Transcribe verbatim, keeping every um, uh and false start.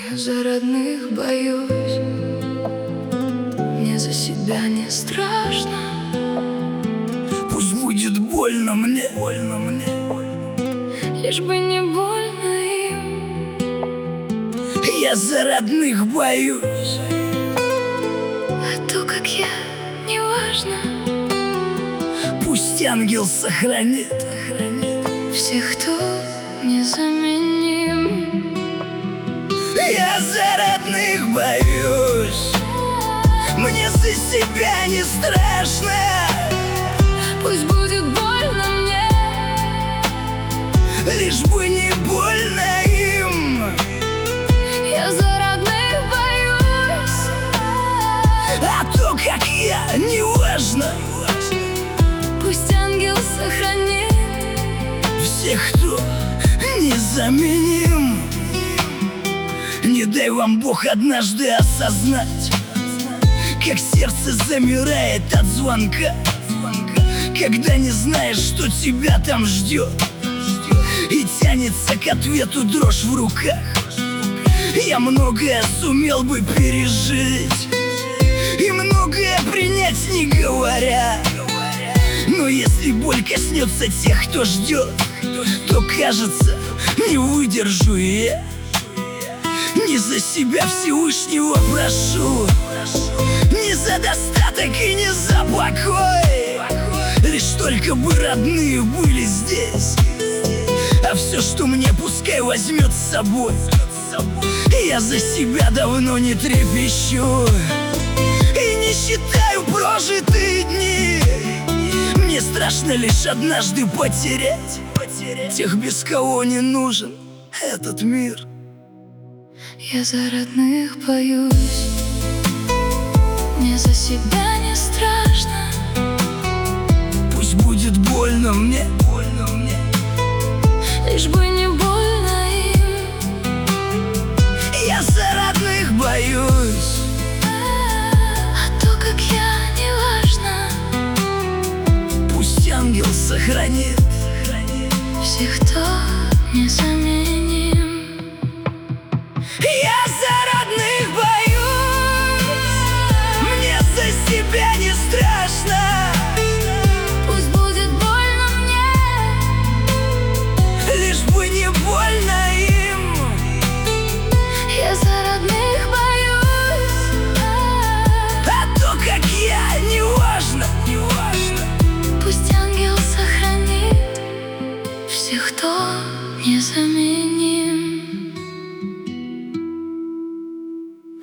Я за родных боюсь, мне за себя не страшно. Пусть будет больно мне, больно мне, лишь бы не больно им. Я за родных боюсь, А то, как я, не важно. пусть ангел сохранит, сохранит Всех, кто незаменим. Я за родных боюсь, мне за себя не страшно. Пусть будет больно мне, лишь бы не больно им. я за родных боюсь. А то, как я, не важно. Пусть ангел сохранит Всех, кто незаменим. Не дай вам Бог однажды осознать, как сердце замирает от звонка, когда не знаешь, что тебя там ждет, и тянется к ответу дрожь в руках. Я многое сумел бы пережить и многое принять, не говоря. Но если боль коснется тех, кто ждет, то, кажется, не выдержу и я. Не за себя Всевышнего прошу, не за достаток и не за покой, лишь только бы родные были здесь. А все, что мне, пускай возьмет с собой. Я за себя давно не трепещу и не считаю прожитые дни. Мне страшно лишь однажды потерять тех, без кого не нужен этот мир. Я за родных боюсь, мне за себя не страшно. Пусть будет больно мне, больно мне, лишь бы не